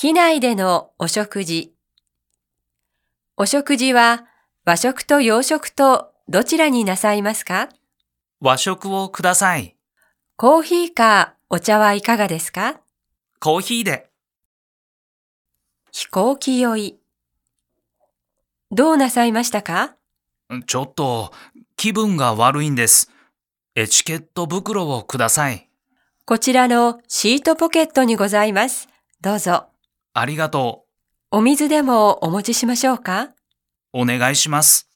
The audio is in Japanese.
機内でのお食事。お食事は和食と洋食とどちらになさいますか？ 和食をください。 コーヒーかお茶はいかがですか？ コーヒーで。 飛行機酔い。どうなさいましたか？ ちょっと気分が悪いんです。エチケット袋をください。 こちらのシートポケットにございます。どうぞ。 ありがとお水でもお持ちしましょうか？ う。お願いします。